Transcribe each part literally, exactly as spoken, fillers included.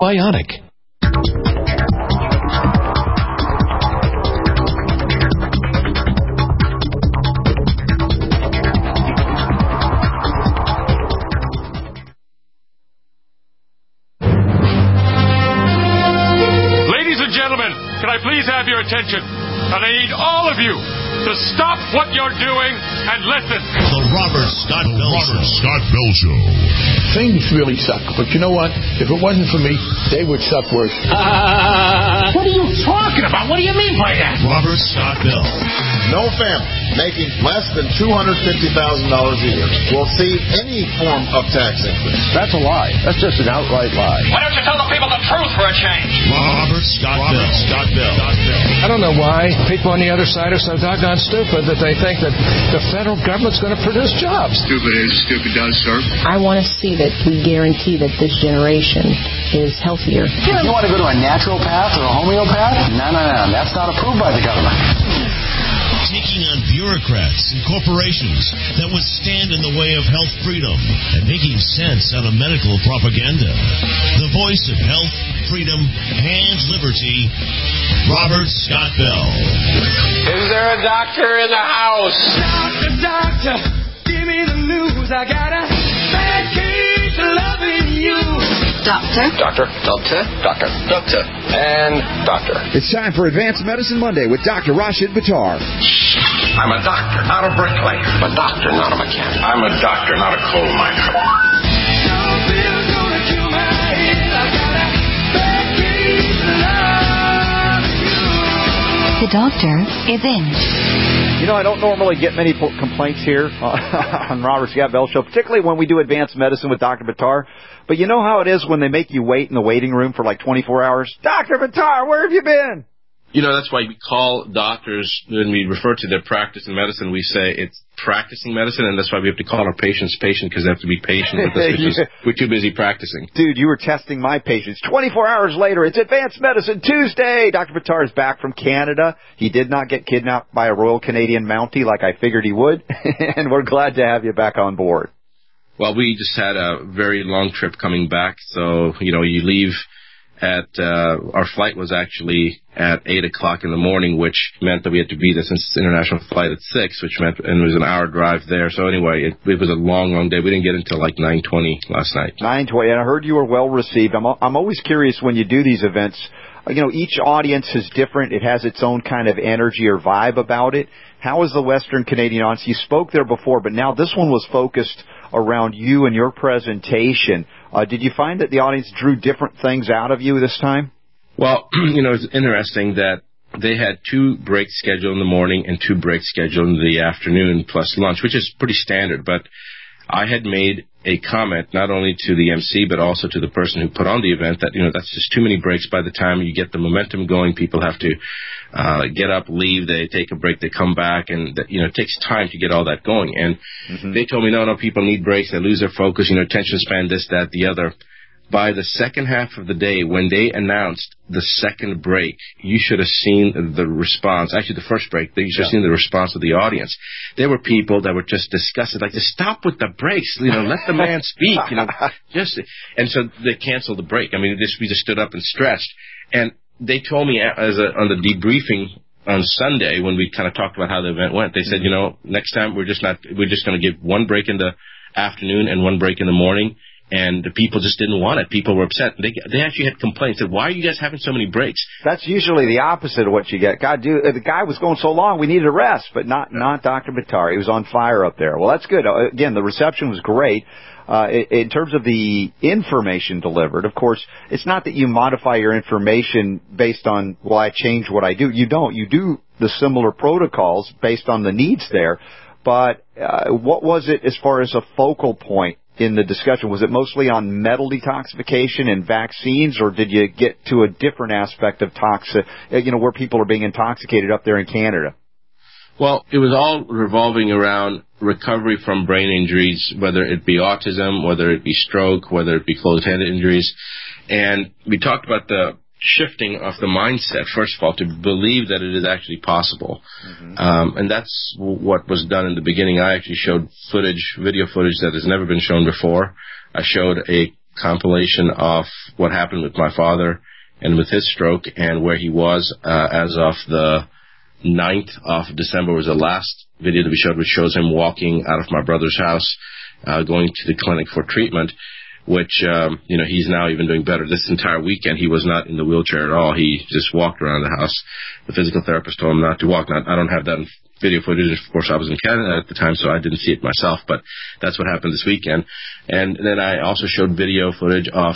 Bionic. Ladies and gentlemen, can I please have your attention? And I need all of you to stop what you're doing and listen. The Robert Scott Bell Robert Show. Scott Bell Show. Things really suck, but you know what? If it wasn't for me, they would suck worse. Uh, what are you talking about? What do you mean by that? Robert Scott Bell. No family making less than two hundred fifty thousand dollars a year will see any form of tax increase. That's a lie. That's just an outright lie. Why don't you tell the people the truth for a change? Robert Scott Robert Bell. Scott Bell. I don't know why people on the other side are so doggone stupid that they think that the federal government's going to produce jobs. Stupid is, stupid does, sir. I want to see that we guarantee that this generation is healthier. If you want to go to a naturopath or a homeopath, no, no, no. That's not approved by the government. Taking on bureaucrats and corporations that would stand in the way of health freedom and making sense out of medical propaganda. The voice of health, freedom, and liberty, Robert Scott Bell. Is there a doctor in the house? Doctor, doctor, give me the news. I got a bad case of loving you. Doctor. Doctor. Doctor. Doctor. Doctor. And doctor. It's time for Advanced Medicine Monday with Doctor Rashid Buttar. I'm a doctor, not a bricklayer. I'm a doctor, not a mechanic. I'm a doctor, not a coal miner. The doctor is in. You know, I don't normally get many complaints here on Robert Scott Bell Show, particularly when we do Advanced Medicine with Doctor Buttar. But you know how it is when they make you wait in the waiting room for like twenty-four hours? Doctor Buttar, where have you been? You know, that's why we call doctors, when we refer to their practice in medicine, we say it's practicing medicine, and that's why we have to call our patients patient, because they have to be patient with us because yeah. we're too busy practicing. Dude, you were testing my patience. twenty-four hours later, it's Advanced Medicine Tuesday. Doctor Buttar is back from Canada. He did not get kidnapped by a Royal Canadian Mountie like I figured he would, and we're glad to have you back on board. Well, we just had a very long trip coming back, so, you know, you leave at, uh, our flight was actually at eight o'clock in the morning, which meant that we had to be there since it's an international flight at six, which meant, and it was an hour drive there. So anyway, it, it was a long, long day. We didn't get until like nine twenty last night. nine twenty, and I heard you were well received. I'm, I'm always curious when you do these events, you know, each audience is different. It has its own kind of energy or vibe about it. How is the Western Canadian audience? You spoke there before, but now this one was focused around you and your presentation. Uh, did you find that the audience drew different things out of you this time? Well, you know, it's interesting that they had two breaks scheduled in the morning and two breaks scheduled in the afternoon plus lunch, which is pretty standard. But I had made a comment not only to the M C but also to the person who put on the event that, you know, that's just too many breaks. By the time you get the momentum going, people have to uh, get up, leave, they take a break, they come back, and, that, you know, it takes time to get all that going. And mm-hmm. they told me, no, no, people need breaks, they lose their focus, you know, attention span, this, that, the other. By the second half of the day, when they announced the second break, you should have seen the response. Actually, the first break, you should have yeah. seen the response of the audience. There were people that were just disgusted, like, just stop with the breaks, you know, let the man speak, you know, just. And so they canceled the break. I mean, this, we just stood up and stretched. And they told me as a, on the debriefing on Sunday, when we kind of talked about how the event went, they said, you know, next time we're just not, we're just going to give one break in the afternoon and one break in the morning. And the people just didn't want it. People were upset. They they actually had complaints. Said, why are you guys having so many breaks? That's usually the opposite of what you get. God, dude, the guy was going so long, we needed a rest, but not yeah. not Doctor Buttar. He was on fire up there. Well, that's good. Again, the reception was great. Uh, in terms of the information delivered, of course, it's not that you modify your information based on, well, I change what I do. You don't. You do the similar protocols based on the needs there. But uh, what was it as far as a focal point in the discussion? Was it mostly on metal detoxification and vaccines, or did you get to a different aspect of toxic, you know, where people are being intoxicated up there in Canada? Well, it was all revolving around recovery from brain injuries, whether it be autism, whether it be stroke, whether it be closed-handed injuries. And we talked about the shifting of the mindset, first of all, to believe that it is actually possible. Mm-hmm. Um, and that's what was done in the beginning. I actually showed footage, video footage that has never been shown before. I showed a compilation of what happened with my father and with his stroke and where he was uh, as of the ninth of December was the last video that we showed, which shows him walking out of my brother's house, uh, going to the clinic for treatment, which, um, you know, he's now even doing better. This entire weekend, he was not in the wheelchair at all. He just walked around the house. The physical therapist told him not to walk. Now, I don't have that in video footage. Of course, I was in Canada at the time, so I didn't see it myself, but that's what happened this weekend. And then I also showed video footage of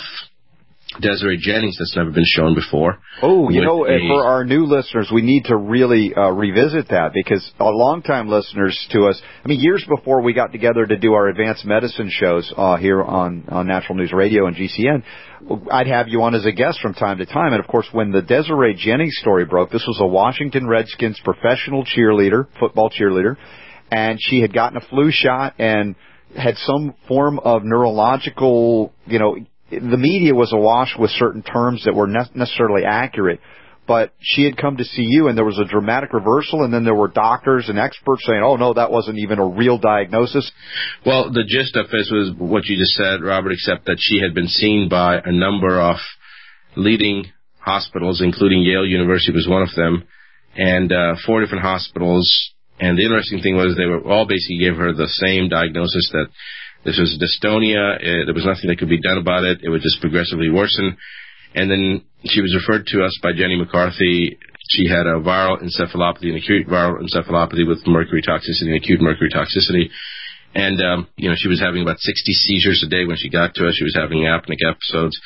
Desiree Jennings that's never been shown before. Oh, you know, a, for our new listeners, we need to really uh, revisit that, because a long-time listeners to us, I mean, years before we got together to do our advanced medicine shows uh, here on, on Natural News Radio and G C N, I'd have you on as a guest from time to time. And, of course, when the Desiree Jennings story broke, this was a Washington Redskins professional cheerleader, football cheerleader, and she had gotten a flu shot and had some form of neurological, you know, the media was awash with certain terms that were not necessarily accurate, but she had come to see you, and there was a dramatic reversal, and then there were doctors and experts saying, oh, no, that wasn't even a real diagnosis. Well, the gist of this was what you just said, Robert, except that she had been seen by a number of leading hospitals, including Yale University was one of them, and uh, four different hospitals. And the interesting thing was they were all basically gave her the same diagnosis, that this was dystonia. It, there was nothing that could be done about it. It would just progressively worsen. And then she was referred to us by Jenny McCarthy. She had a viral encephalopathy, an acute viral encephalopathy with mercury toxicity, and acute mercury toxicity. And, um, you know, she was having about sixty seizures a day when she got to us. She was having apneic episodes.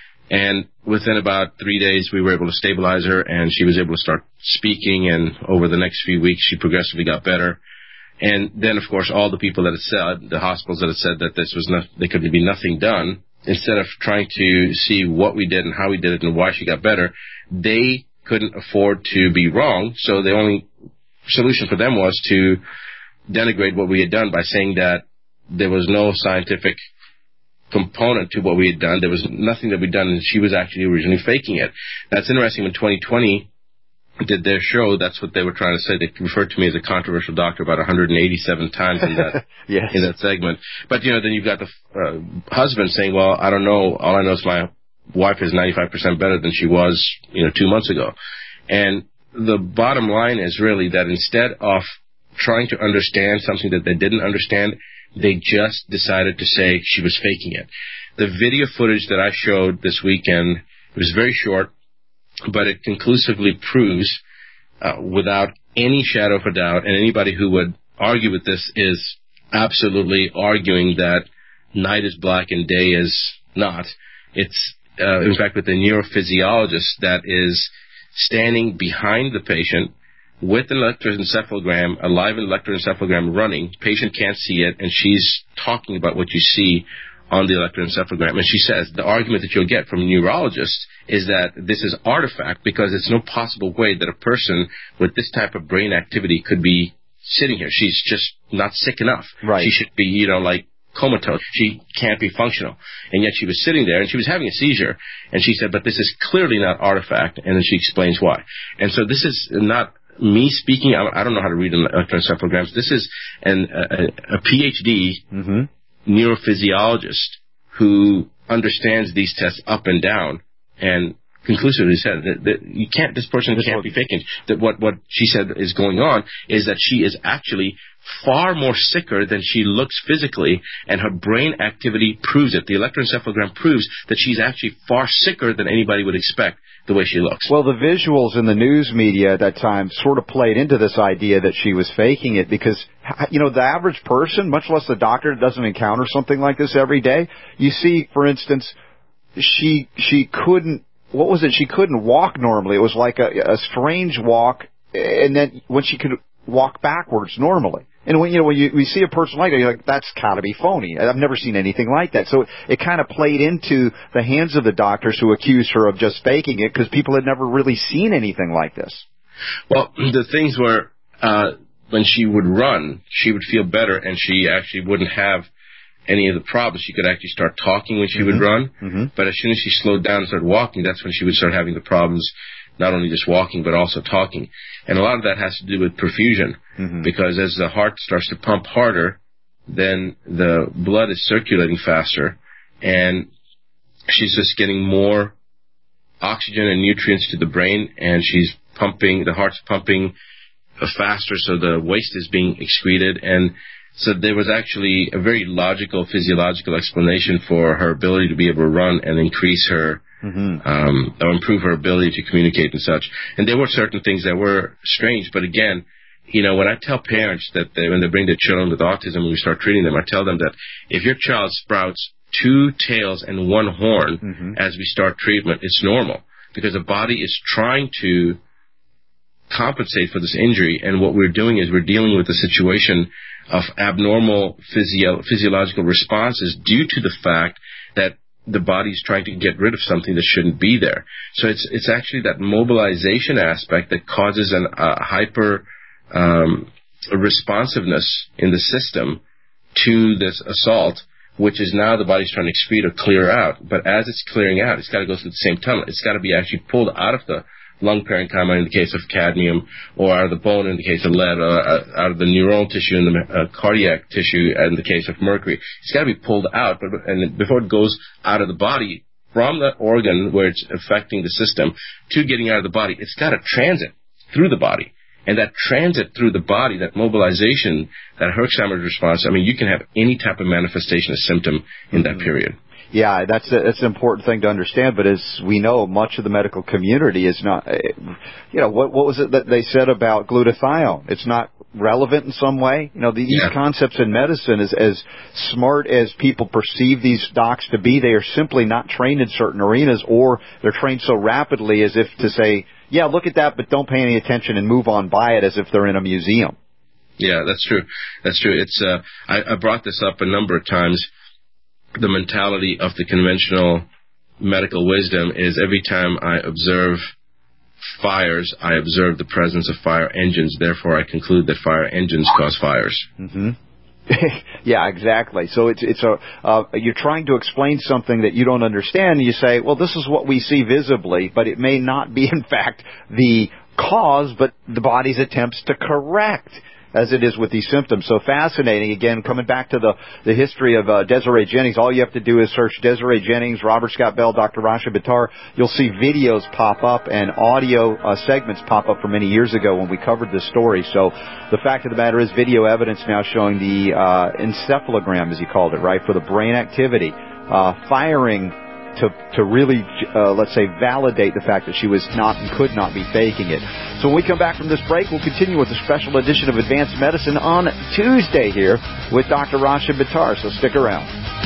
And within about three days, we were able to stabilize her, and she was able to start speaking. And over the next few weeks, she progressively got better. And then, of course, all the people that had said, the hospitals that had said that this was not, there could be nothing done, instead of trying to see what we did and how we did it and why she got better, they couldn't afford to be wrong. So the only solution for them was to denigrate what we had done by saying that there was no scientific component to what we had done. There was nothing that we'd done, and she was actually originally faking it. That's interesting. When twenty twenty did their show, that's what they were trying to say. They referred to me as a controversial doctor about one hundred eighty-seven times in that yes. in that segment. But, you know, then you've got the uh, husband saying, well, I don't know. All I know is my wife is ninety-five percent better than she was, you know, two months ago. And the bottom line is really that instead of trying to understand something that they didn't understand, they just decided to say she was faking it. The video footage that I showed this weekend, it was very short, but it conclusively proves, uh, without any shadow of a doubt, and anybody who would argue with this is absolutely arguing that night is black and day is not. It's, uh, in fact, with the neurophysiologist that is standing behind the patient with an electroencephalogram, a live electroencephalogram running. Patient can't see it, and she's talking about what you see on the electroencephalogram. And she says the argument that you'll get from neurologists is that this is artifact because it's no possible way that a person with this type of brain activity could be sitting here. She's just not sick enough. Right. She should be, you know, like comatose. She can't be functional. And yet she was sitting there, and she was having a seizure. And she said, but this is clearly not artifact. And then she explains why. And so this is not me speaking. I don't know how to read electroencephalograms. This is an, a, a PhD mm-hmm. neurophysiologist who understands these tests up and down and conclusively said that, that you can't, this person can't be faking. That what, what she said is going on is that she is actually far more sicker than she looks physically, and her brain activity proves it. The electroencephalogram proves that she's actually far sicker than anybody would expect the way she looks. Well, the visuals in the news media at that time sort of played into this idea that she was faking it because, you know, the average person, much less the doctor, doesn't encounter something like this every day. You see, for instance, she she couldn't, what was it? She couldn't walk normally. It was like a, a strange walk, and then when she could walk backwards normally. And when you know when you, we see a person like that, you're like, that's got to be phony. I've never seen anything like that. So it kind of played into the hands of the doctors who accused her of just faking it because people had never really seen anything like this. Well, the things were uh, when she would run, she would feel better, and she actually wouldn't have any of the problems. She could actually start talking when she mm-hmm. would run. Mm-hmm. But as soon as she slowed down and started walking, that's when she would start having the problems, not only just walking, but also talking. And a lot of that has to do with perfusion, mm-hmm. because as the heart starts to pump harder, then the blood is circulating faster. And she's just getting more oxygen and nutrients to the brain, and she's pumping, the heart's pumping faster, so the waste is being excreted. And so there was actually a very logical physiological explanation for her ability to be able to run and increase her, mm-hmm. um, or improve her ability to communicate and such. And there were certain things that were strange, but again, you know, when I tell parents that they, when they bring their children with autism and we start treating them, I tell them that if your child sprouts two tails and one horn mm-hmm. as we start treatment, it's normal, because the body is trying to compensate for this injury, and what we're doing is we're dealing with a situation of abnormal physio- physiological responses due to the fact that the body's trying to get rid of something that shouldn't be there. So it's it's actually that mobilization aspect that causes an uh, hyper um, responsiveness in the system to this assault, which is now the body's trying to excrete or clear out. But as it's clearing out, it's got to go through the same tunnel. It's got to be actually pulled out of the lung parenchyma in the case of cadmium, or out of the bone in the case of lead, or out of the neuronal tissue in the uh, cardiac tissue in the case of mercury. It's got to be pulled out, but and before it goes out of the body from the organ where it's affecting the system to getting out of the body, it's got to transit through the body. And that transit through the body, that mobilization, that Herxheimer's response, I mean, you can have any type of manifestation or symptom in that period. Yeah, that's a, that's an important thing to understand. But as we know, much of the medical community is not, you know, what, what was it that they said about glutathione? It's not relevant in some way. You know, these yeah. concepts in medicine, is as smart as people perceive these docs to be, they are simply not trained in certain arenas, or they're trained so rapidly as if to say, yeah, look at that, but don't pay any attention and move on by it as if they're in a museum. Yeah, that's true. That's true. It's uh, I, I brought this up a number of times. The mentality of the conventional medical wisdom is every time I observe fires, I observe the presence of fire engines. Therefore, I conclude that fire engines cause fires. Mm-hmm. Yeah, exactly. So it's it's a uh, you're trying to explain something that you don't understand. And you say, well, this is what we see visibly, but it may not be, in fact, the cause, but the body's attempts to correct, as it is with these symptoms. So fascinating. Again, coming back to the, the history of uh, Desiree Jennings, all you have to do is search Desiree Jennings, Robert Scott Bell, Doctor Rashid Buttar. You'll see videos pop up and audio uh, segments pop up from many years ago when we covered this story. So the fact of the matter is, video evidence now showing the uh, encephalogram, as you called it, right, for the brain activity, uh, firing to to really, uh, let's say, validate the fact that she was not and could not be faking it. So when we come back from this break, we'll continue with a special edition of Advanced Medicine on Tuesday here with Doctor Rashid Buttar, so stick around.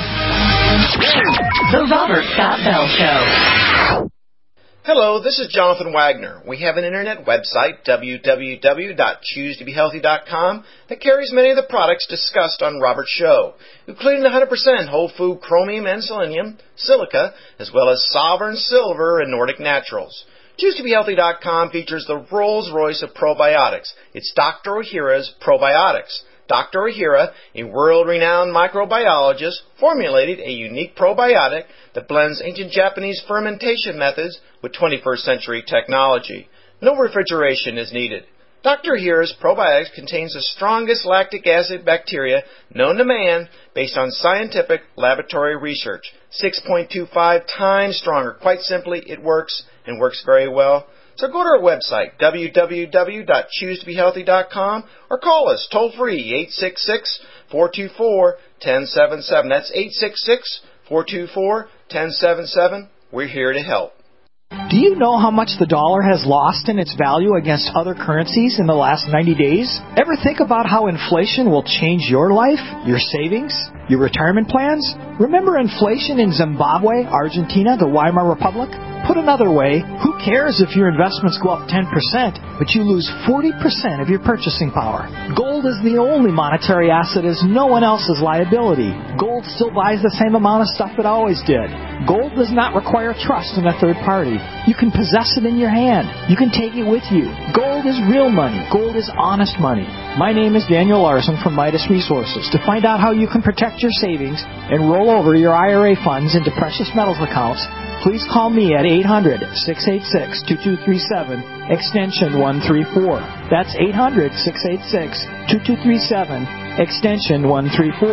The Robert Scott Bell Show. Hello, this is Jonathan Wagner. We have an internet website, w w w dot choose to be healthy dot com, that carries many of the products discussed on Robert's show, including the one hundred percent whole food chromium and selenium, silica, as well as Sovereign Silver and Nordic Naturals. choose to be healthy dot com features the Rolls-Royce of probiotics. It's Doctor Ohhira's Probiotics. Doctor Ohhira, a world-renowned microbiologist, formulated a unique probiotic that blends ancient Japanese fermentation methods with twenty-first century technology. No refrigeration is needed. Doctor Ohhira's probiotics contains the strongest lactic acid bacteria known to man based on scientific laboratory research. six point two five times stronger. Quite simply, it works and works very well. So go to our website, w w w dot choose to be healthy dot com, or call us toll-free, eight six six, four two four, one zero seven seven. That's eight six six, four two four, one zero seven seven. We're here to help. Do you know how much the dollar has lost in its value against other currencies in the last ninety days? Ever think about how inflation will change your life, your savings, your retirement plans? Remember inflation in Zimbabwe, Argentina, the Weimar Republic? Put another way, who cares if your investments go up ten percent, but you lose forty percent of your purchasing power? Gold is the only monetary asset as no one else's liability. Gold still buys the same amount of stuff it always did. Gold does not require trust in a third party. You can possess it in your hand. You can take it with you. Gold is real money. Gold is honest money. My name is Daniel Larson from Midas Resources. To find out how you can protect your savings and roll over your I R A funds into precious metals accounts, please call me at eight hundred, six eight six, two two three seven, extension one three four. That's eight hundred, six eight six, two two three seven, extension one three four.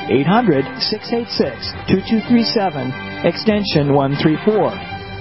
eight hundred, six eight six, two two three seven, extension one three four.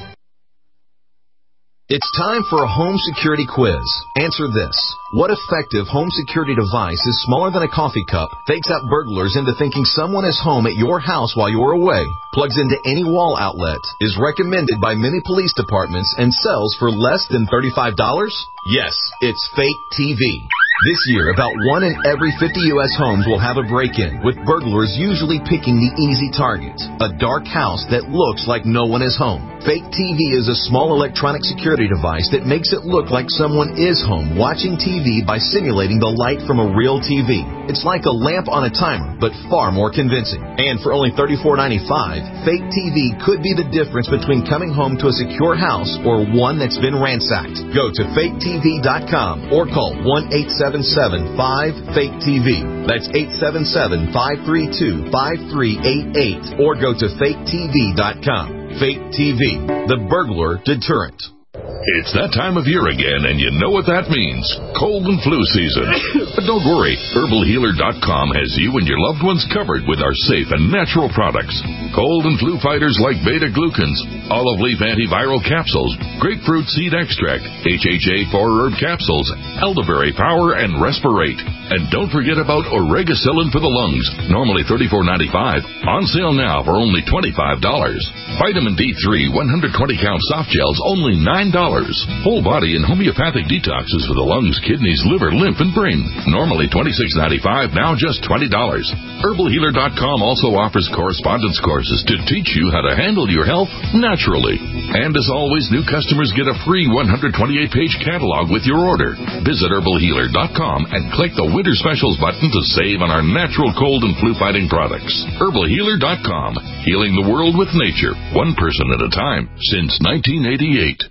It's time for a home security quiz. Answer this. What effective home security device is smaller than a coffee cup, fakes out burglars into thinking someone is home at your house while you're away, plugs into any wall outlet, is recommended by many police departments, and sells for less than thirty-five dollars? Yes, it's Fake T V. This year, about one in every fifty U S homes will have a break-in, with burglars usually picking the easy target, a dark house that looks like no one is home. Fake T V is a small electronic security device that makes it look like someone is home watching T V by simulating the light from a real T V. It's like a lamp on a timer, but far more convincing. And for only thirty-four ninety-five, Fake T V could be the difference between coming home to a secure house or one that's been ransacked. Go to fake T V dot com or call one eight seven seven five fake T V. That's eight seven seven, five three two, five three eight eight. Or go to fake T V dot com. Fake T V, the burglar deterrent. It's that time of year again, and you know what that means. Cold and flu season. But don't worry, herbal healer dot com has you and your loved ones covered with our safe and natural products. Cold and flu fighters like beta-glucans, olive leaf antiviral capsules, grapefruit seed extract, H H A four herb capsules, elderberry power, and respirate. And don't forget about oregacillin for the lungs, normally thirty-four ninety-five, on sale now for only twenty-five dollars. Vitamin D three one hundred twenty count soft gels, only nine dollars. Whole body and homeopathic detoxes for the lungs, kidneys, liver, lymph, and brain, normally twenty-six ninety-five, now just twenty dollars. herbal healer dot com also offers correspondence courses to teach you how to handle your health naturally. And as always, new customers get a free one hundred twenty-eight page catalog with your order. Visit herbal healer dot com and click the Winter Specials button to save on our natural cold and flu fighting products. herbal healer dot com, healing the world with nature, one person at a time, since nineteen eighty-eight.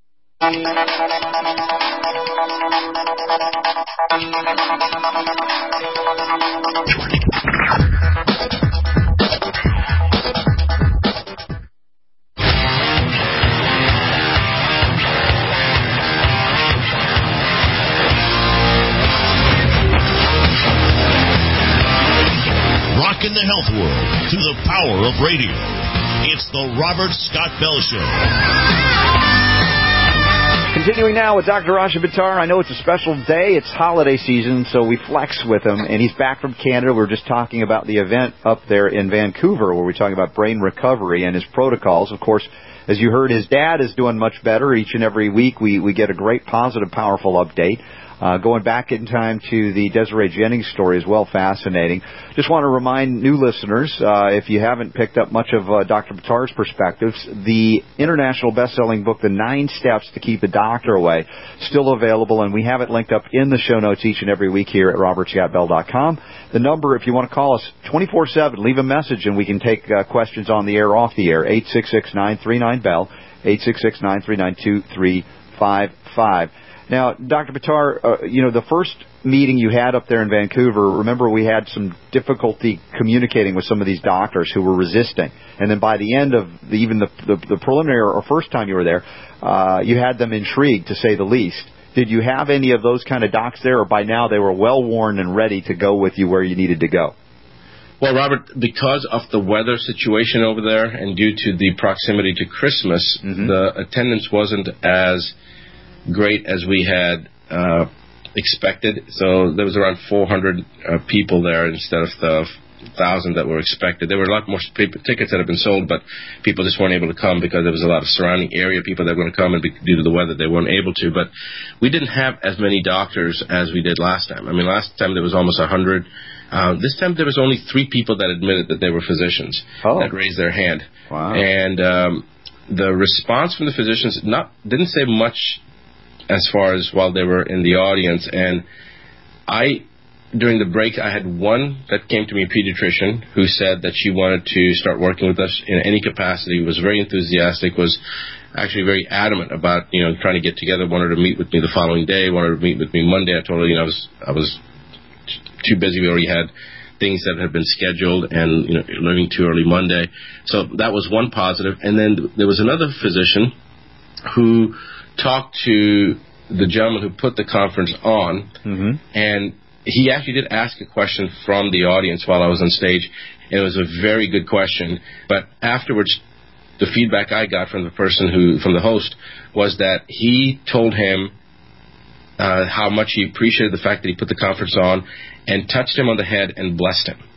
Rockin' the health world through the power of radio. It's the Robert Scott Bell Show. Continuing now with Doctor Rashid Buttar. I know it's a special day. It's holiday season, so we flex with him. And he's back from Canada. We were just talking about the event up there in Vancouver where we're talking about brain recovery and his protocols. Of course, as you heard, his dad is doing much better. Each and every week we, we get a great, positive, powerful update. Uh, going back in time to the Desiree Jennings story as well, fascinating. Just want to remind new listeners, uh, if you haven't picked up much of uh, Doctor Buttar's perspectives, the international best-selling book, The Nine Steps to Keep the Doctor Away, still available, and we have it linked up in the show notes each and every week here at robert scott bell dot com. The number, if you want to call us, twenty-four seven, leave a message, and we can take uh, questions on the air, off the air, eight six six, nine three nine, B E L L, eight six six, nine three nine, two three five five. Now, Doctor Buttar, uh, you know, the first meeting you had up there in Vancouver, remember we had some difficulty communicating with some of these doctors who were resisting. And then by the end of the, even the, the, the preliminary or first time you were there, uh, you had them intrigued, to say the least. Did you have any of those kind of docs there, or by now they were well-worn and ready to go with you where you needed to go? Well, Robert, because of the weather situation over there and due to the proximity to Christmas, mm-hmm. the attendance wasn't as great as we had uh, expected. So there was around four hundred uh, people there instead of the one thousand that were expected. There were a lot more people, tickets that have been sold, but people just weren't able to come because there was a lot of surrounding area people that were going to come, and due to the weather they weren't able to. But we didn't have as many doctors as we did last time. I mean, last time there was almost one hundred. Uh, this time there was only three people that admitted that they were physicians oh. that raised their hand. Wow. And um, the response from the physicians not didn't say much as far as while they were in the audience. And I, during the break, I had one that came to me, a pediatrician, who said that she wanted to start working with us in any capacity, was very enthusiastic, was actually very adamant about, you know, trying to get together, wanted to meet with me the following day, wanted to meet with me Monday. I told her, you know, I was, I was too busy. We already had things that had been scheduled and, you know, leaving too early Monday. So that was one positive. And then there was another physician who talked to the gentleman who put the conference on, mm-hmm. and he actually did ask a question from the audience while I was on stage, and it was a very good question. But afterwards, the feedback I got from the person who, from the host, was that he told him uh, how much he appreciated the fact that he put the conference on and touched him on the head and blessed him.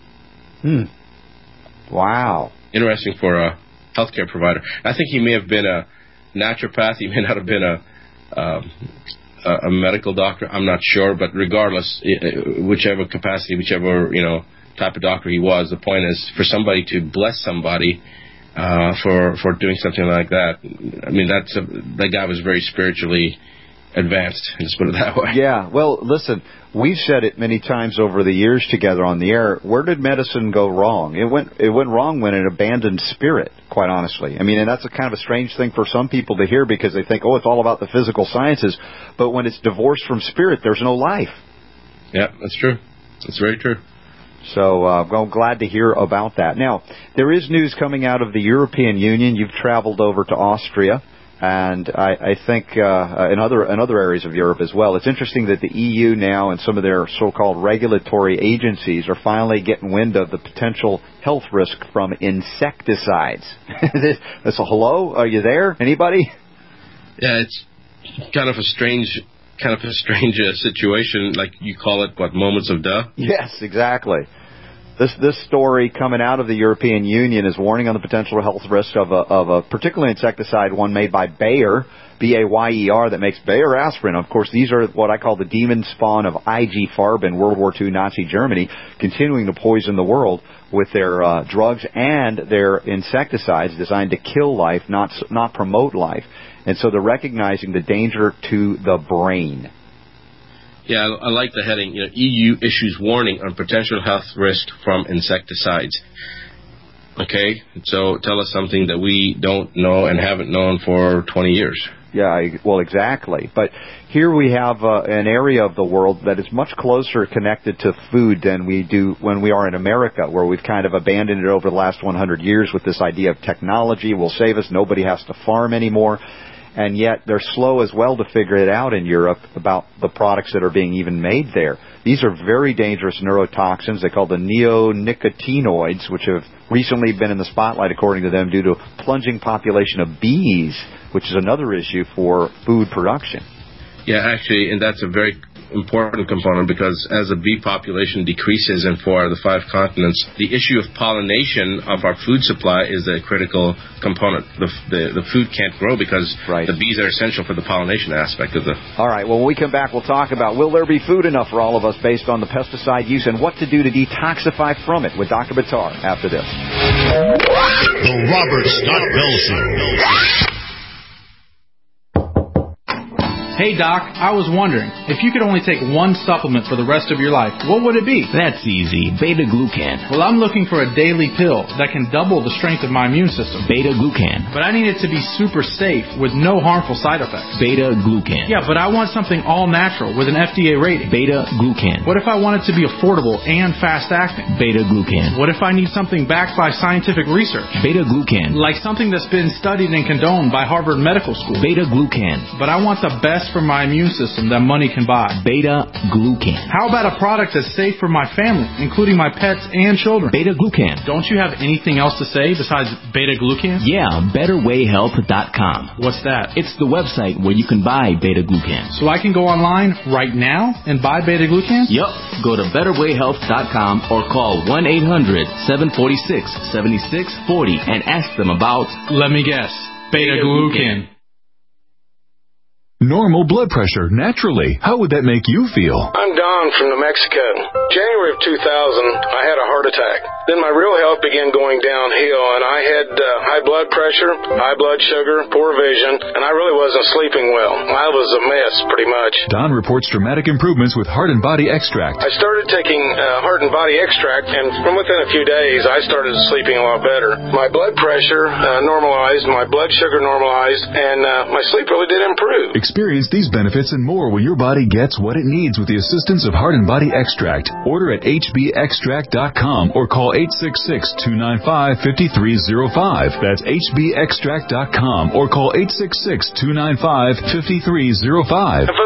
Hmm. Wow. Interesting for a healthcare provider. I think he may have been a naturopath. He may not have been a, um, a a medical doctor. I'm not sure, but regardless, whichever capacity, whichever you know type of doctor he was, the point is for somebody to bless somebody uh, for for doing something like that. I mean, that's a, that guy was very spiritually advanced. Let's put it that way. Yeah. Well, listen, we've said it many times over the years together on the air. Where did medicine go wrong? It went it went wrong when it abandoned spirit, quite honestly. I mean, and that's a kind of a strange thing for some people to hear because they think, oh, it's all about the physical sciences. But when it's divorced from spirit, there's no life. Yeah, that's true. That's very true. So uh, I'm glad to hear about that. Now, there is news coming out of the European Union. You've traveled over to Austria. And I, I think uh, in other in other areas of Europe as well. It's interesting that the E U now and some of their so-called regulatory agencies are finally getting wind of the potential health risk from insecticides. That's a hello? Are you there? Anybody? Yeah, it's kind of a strange, kind of a strange uh, situation. Like you call it, what, moments of duh? Yes, exactly. This this story coming out of the European Union is warning on the potential health risk of a, of a particular insecticide, one made by Bayer, B A Y E R, that makes Bayer aspirin. Of course, these are what I call the demon spawn of I G Farben in World War Two Nazi Germany, continuing to poison the world with their uh, drugs and their insecticides designed to kill life, not not promote life. And so they're recognizing the danger to the brain. Yeah, I, I like the heading. You know, E U issues warning on potential health risk from insecticides. Okay, so tell us something that we don't know and haven't known for twenty years. Yeah, I, well, exactly. But here we have uh, an area of the world that is much closer connected to food than we do when we are in America, where we've kind of abandoned it over the last one hundred years with this idea of technology will save us. Nobody has to farm anymore. And yet they're slow as well to figure it out in Europe about the products that are being even made there. These are very dangerous neurotoxins. They call the neonicotinoids, which have recently been in the spotlight, according to them, due to a plunging population of bees, which is another issue for food production. Yeah, actually, and that's a very important component because as the bee population decreases in four out of the five continents, the issue of pollination of our food supply is a critical component. The the, the food can't grow because right. the bees are essential for the pollination aspect of the... All right, well, when we come back, we'll talk about will there be food enough for all of us based on the pesticide use and what to do to detoxify from it with Doctor Buttar after this. The Robert Scott Bell Show. Hey, Doc, I was wondering, if you could only take one supplement for the rest of your life, what would it be? That's easy. Beta-glucan. Well, I'm looking for a daily pill that can double the strength of my immune system. Beta-glucan. But I need it to be super safe with no harmful side effects. Beta-glucan. Yeah, but I want something all-natural with an F D A rating. Beta-glucan. What if I want it to be affordable and fast-acting? Beta-glucan. What if I need something backed by scientific research? Beta-glucan. Like something that's been studied and condoned by Harvard Medical School. Beta-glucan. But I want the best for my immune system that money can buy. Beta-glucan. How about a product that's safe for my family, including my pets and children? Beta-glucan. Don't you have anything else to say besides beta-glucan? Yeah, better way health dot com. What's that? It's the website where you can buy beta-glucan. So I can go online right now and buy beta-glucan? Yup. Go to better way health dot com or call one eight hundred seven four six seven six four zero and ask them about... Let me guess. Beta-glucan. Normal blood pressure, naturally. How would that make you feel? I'm Don from New Mexico. January of two thousand, I had a heart attack. Then my real health began going downhill, and I had uh, high blood pressure, high blood sugar, poor vision, and I really wasn't sleeping well. I was a mess, pretty much. Don reports dramatic improvements with Heart and Body Extract. I started taking uh, Heart and Body Extract, and from within a few days, I started sleeping a lot better. My blood pressure uh, normalized, my blood sugar normalized, and uh, my sleep really did improve. Experience these benefits and more when your body gets what it needs with the assistance of Heart and Body Extract. Order at H B extract dot com or call eight six six, two nine five, five three zero five. That's H B extract dot com or call eight six six, two nine five, five three zero five. And folks, I did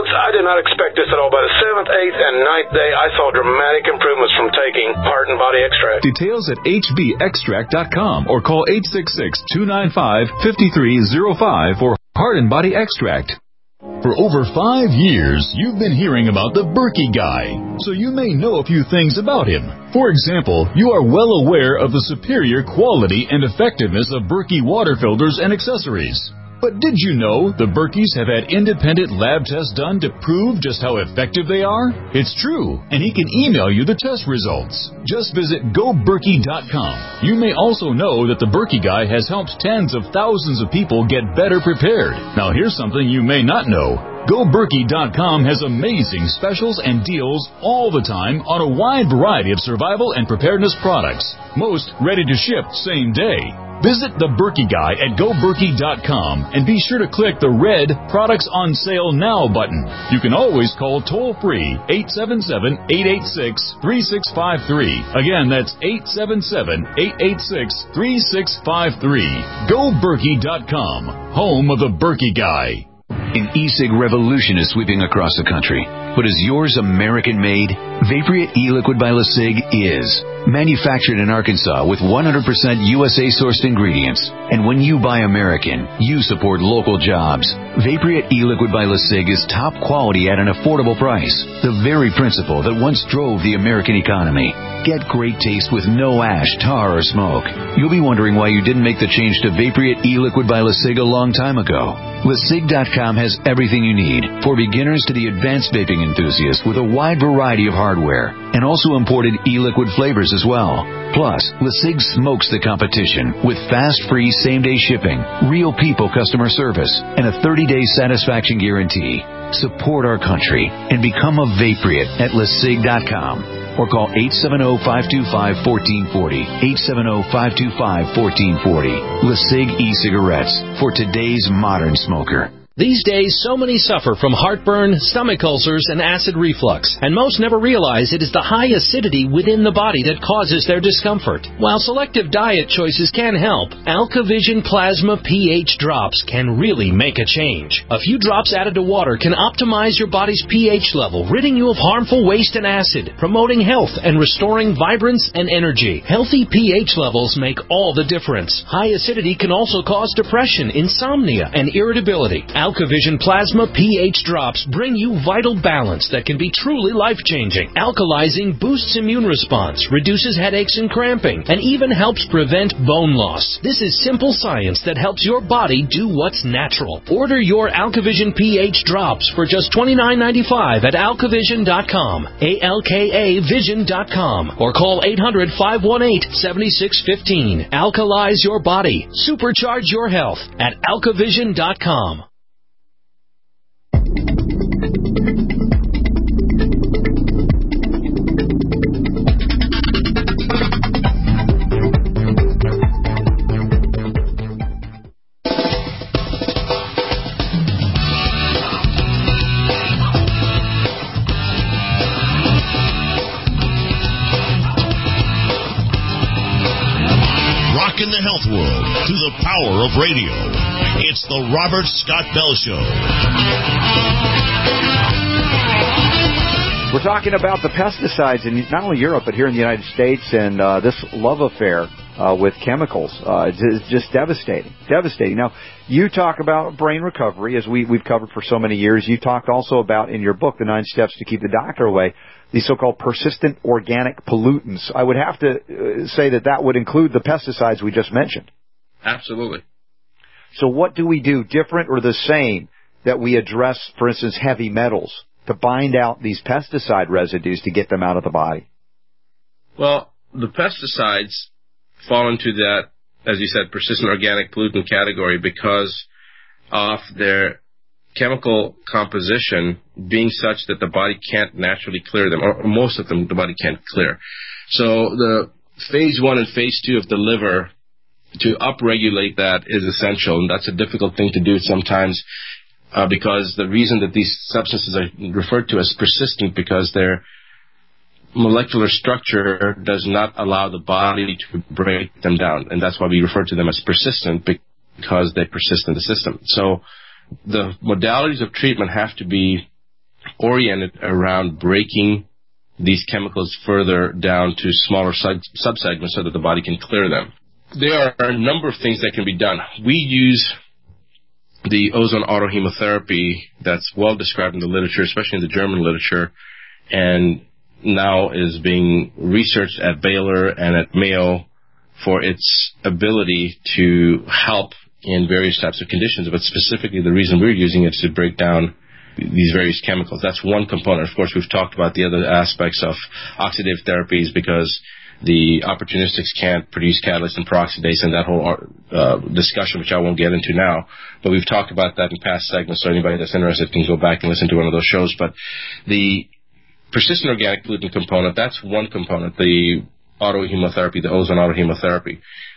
did not expect this at all. By the seventh, eighth, and ninth day, I saw dramatic improvements from taking Heart and Body Extract. Details at H B extract dot com or call eight six six, two nine five, five three zero five for Heart and Body Extract. For over five years, you've been hearing about the Berkey Guy, so you may know a few things about him. For example, you are well aware of the superior quality and effectiveness of Berkey water filters and accessories. But did you know the Berkeys have had independent lab tests done to prove just how effective they are? It's true, and he can email you the test results. Just visit go berkey dot com. You may also know that the Berkey Guy has helped tens of thousands of people get better prepared. Now here's something you may not know. go berkey dot com has amazing specials and deals all the time on a wide variety of survival and preparedness products, most ready to ship same day. Visit the Berkey Guy at go berkey dot com and be sure to click the red Products on Sale Now button. You can always call toll-free eight seven seven, eight eight six, three six five three. Again, that's eight seven seven, eight eight six, three six five three. go berkey dot com, home of the Berkey Guy. An e-cig revolution is sweeping across the country. But is yours American-made? Vaporeat e-liquid by LeSig is. Manufactured in Arkansas with one hundred percent U S A-sourced ingredients. And when you buy American, you support local jobs. Vaporeat e-liquid by LeSig is top quality at an affordable price. The very principle that once drove the American economy. Get great taste with no ash, tar, or smoke. You'll be wondering why you didn't make the change to Vaporeat e-liquid by LeSig a long time ago. Le Sig dot com has everything you need, for beginners to the advanced vaping enthusiast, with a wide variety of hardware, and also imported e-liquid flavors as well. Plus, LeSig smokes the competition with fast, free, same-day shipping, real people customer service, and a thirty-day satisfaction guarantee. Support our country and become a Vaporeat at Le Sig dot com. Or call eight seven zero, five two five, one four four zero, eight seven zero, five two five, one four four zero. LeSig e-cigarettes for today's modern smoker. These days, so many suffer from heartburn, stomach ulcers, and acid reflux, and most never realize it is the high acidity within the body that causes their discomfort. While selective diet choices can help, AlkaVision Plasma pH drops can really make a change. A few drops added to water can optimize your body's pH level, ridding you of harmful waste and acid, promoting health and restoring vibrance and energy. Healthy pH levels make all the difference. High acidity can also cause depression, insomnia, and irritability. AlkaVision Plasma pH drops bring you vital balance that can be truly life-changing. Alkalizing boosts immune response, reduces headaches and cramping, and even helps prevent bone loss. This is simple science that helps your body do what's natural. Order your AlkaVision pH drops for just twenty-nine ninety-five at alka vision dot com, A L K A vision dot com, or call eight hundred, five one eight, seven six one five. Alkalize your body. Supercharge your health at alka vision dot com. In the health world through the power of radio. It's the Robert Scott Bell Show. We're talking about the pesticides in not only Europe but here in the United States, and uh, this love affair uh, with chemicals uh, is just devastating. Devastating. Now, you talk about brain recovery, as we, we've covered for so many years. You talked also about in your book, The Nine Steps to Keep the Doctor Away, these so-called persistent organic pollutants. I would have to uh, say that that would include the pesticides we just mentioned. Absolutely. So what do we do different or the same that we address, for instance, heavy metals to bind out these pesticide residues to get them out of the body? Well, the pesticides fall into that, as you said, persistent organic pollutant category because of their chemical composition being such that the body can't naturally clear them, or most of them the body can't clear. So the phase one and phase two of the liver, to upregulate that is essential, and that's a difficult thing to do sometimes uh, because the reason that these substances are referred to as persistent because their molecular structure does not allow the body to break them down, and that's why we refer to them as persistent, because they persist in the system. So the modalities of treatment have to be oriented around breaking these chemicals further down to smaller sub- subsegments so that the body can clear them. There are a number of things that can be done. We use the ozone autohemotherapy that's well described in the literature, especially in the German literature, and now is being researched at Baylor and at Mayo for its ability to help in various types of conditions, but specifically the reason we're using it is to break down these various chemicals. That's one component. Of course, we've talked about the other aspects of oxidative therapies because the opportunistics can't produce catalyst and peroxidase and that whole uh, discussion, which I won't get into now. But we've talked about that in past segments, so anybody that's interested can go back and listen to one of those shows. But the persistent organic pollutant component, that's one component, the autohemotherapy, the ozone autohemotherapy.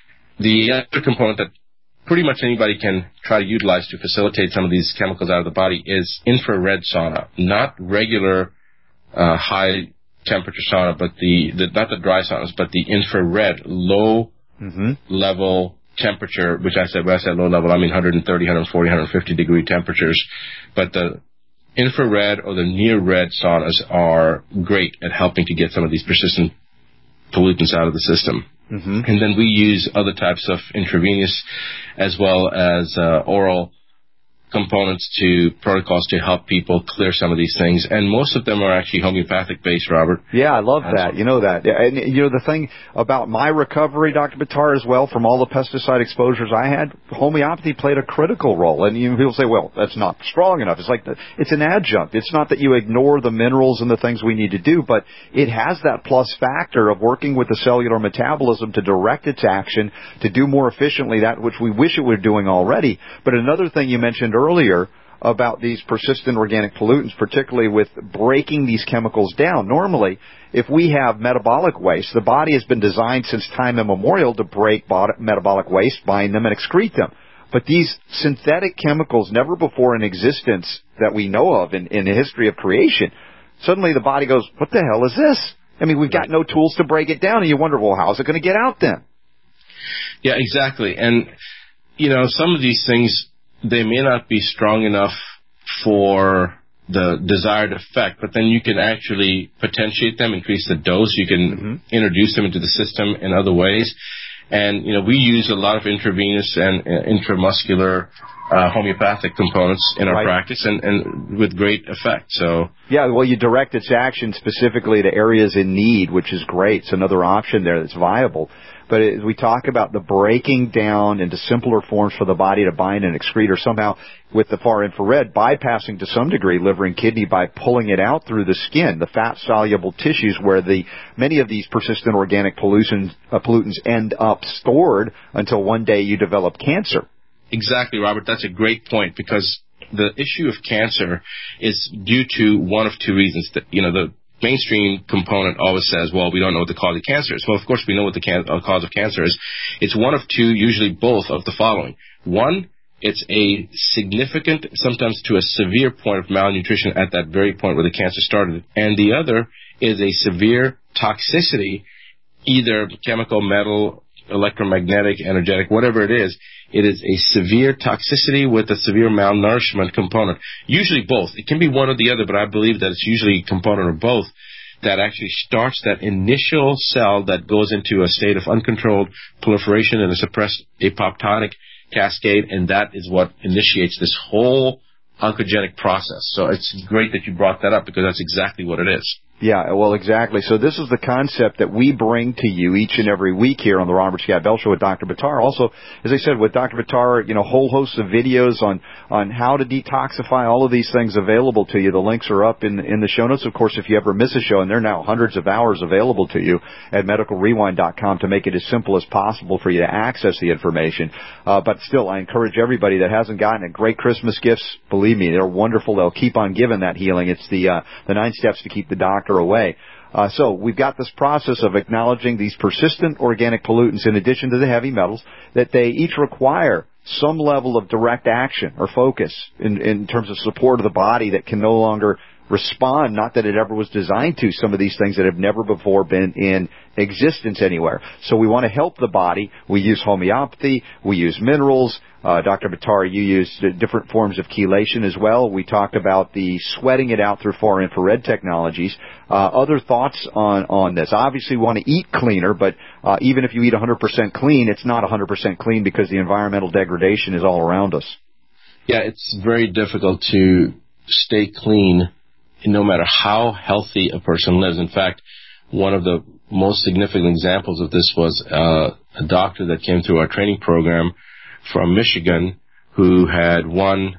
The other component that pretty much anybody can try to utilize to facilitate some of these chemicals out of the body is infrared sauna, not regular uh, high temperature sauna, but the, the not the dry saunas, but the infrared low mm-hmm. level temperature, which I said when I said low level, I mean one thirty, one forty, one fifty degree temperatures. But the infrared or the near red saunas are great at helping to get some of these persistent pollutants out of the system. Mm-hmm. And then we use other types of intravenous as well as uh, oral components to protocols to help people clear some of these things. And most of them are actually homeopathic-based, Robert. Yeah, I love that. You know that. And, you know, the thing about my recovery, Doctor Buttar, as well, from all the pesticide exposures I had, homeopathy played a critical role. And you know, people say, well, that's not strong enough. It's like, the, it's an adjunct. It's not that you ignore the minerals and the things we need to do, but it has that plus factor of working with the cellular metabolism to direct its action, to do more efficiently that which we wish it were doing already. But another thing you mentioned earlier, earlier about these persistent organic pollutants, particularly with breaking these chemicals down. Normally, if we have metabolic waste, the body has been designed since time immemorial to break metabolic waste, bind them, and excrete them. But these synthetic chemicals, never before in existence that we know of in, in the history of creation, suddenly the body goes, what the hell is this? I mean, we've got no tools to break it down, and you wonder, well, how is it going to get out then? Yeah, exactly. And, you know, some of these things, they may not be strong enough for the desired effect, but then you can actually potentiate them, increase the dose. You can mm-hmm. introduce them into the system in other ways. And, you know, we use a lot of intravenous and uh, intramuscular uh, homeopathic components in our right. practice and, and with great effect. So yeah, well, you direct its action specifically to areas in need, which is great. It's another option there that's viable. But as we talk about the breaking down into simpler forms for the body to bind and excrete, or somehow with the far infrared, bypassing to some degree liver and kidney by pulling it out through the skin, the fat-soluble tissues where the many of these persistent organic pollutants, uh, pollutants end up stored until one day you develop cancer. Exactly, Robert. That's a great point, because the issue of cancer is due to one of two reasons. That, you know, the mainstream component always says, well, we don't know what the cause of cancer is. Well, of course, we know what the can- uh, cause of cancer is. It's one of two, usually both of the following. One, it's a significant, sometimes to a severe point of malnutrition at that very point where the cancer started. And the other is a severe toxicity, either chemical, metal, electromagnetic, energetic, whatever it is. It is a severe toxicity with a severe malnourishment component. Usually both. It can be one or the other, but I believe that it's usually a component of both that actually starts that initial cell that goes into a state of uncontrolled proliferation and a suppressed apoptotic cascade, and that is what initiates this whole oncogenic process. So it's great that you brought that up, because that's exactly what it is. Yeah, well, exactly. So this is the concept that we bring to you each and every week here on the Robert Scott Bell Show with Doctor Buttar. Also, as I said, with Doctor Buttar, you know, whole host of videos on, on how to detoxify, all of these things available to you. The links are up in, in the show notes. Of course, if you ever miss a show, and there are now hundreds of hours available to you at medical rewind dot com to make it as simple as possible for you to access the information. Uh, but still, I encourage everybody that hasn't gotten it, great Christmas gifts. Believe me, they're wonderful. They'll keep on giving that healing. It's the, uh, the nine steps to keep the doctor away. Uh, so we've got this process of acknowledging these persistent organic pollutants, in addition to the heavy metals, that they each require some level of direct action or focus in, in terms of support of the body that can no longer respond, not that it ever was designed to, some of these things that have never before been in existence anywhere. So we want to help the body. We use homeopathy. We use minerals. Uh, Doctor Buttar, you use different forms of chelation as well. We talked about the sweating it out through far infrared technologies. Uh, other thoughts on, on this? Obviously, we want to eat cleaner, but uh, even if you eat one hundred percent clean, it's not one hundred percent clean because the environmental degradation is all around us. Yeah, it's very difficult to stay clean no matter how healthy a person lives. In fact, one of the most significant examples of this was uh, a doctor that came through our training program from Michigan who had won